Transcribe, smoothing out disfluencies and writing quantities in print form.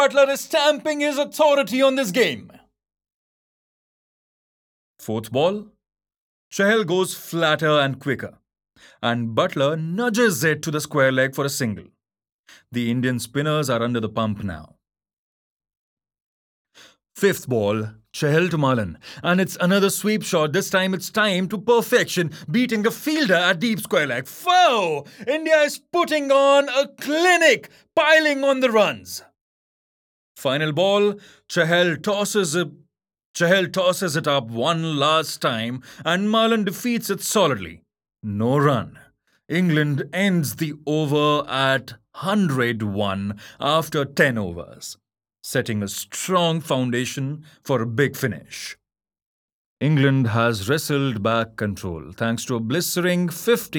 Buttler is stamping his authority on this game. Fourth ball, Chahal goes flatter and quicker, and Buttler nudges it to the square leg for a single. The Indian spinners are under the pump now. Fifth ball, Chahal to Malan, and it's another sweep shot. This time it's timed to perfection, beating the fielder at deep square leg. Whoa! India is putting on a clinic, piling on the runs. Final ball, Chahal tosses it up one last time, and Malan defeats it solidly. No run. England ends the over at 101 after 10 overs, setting a strong foundation for a big finish. England has wrestled back control thanks to a blistering 50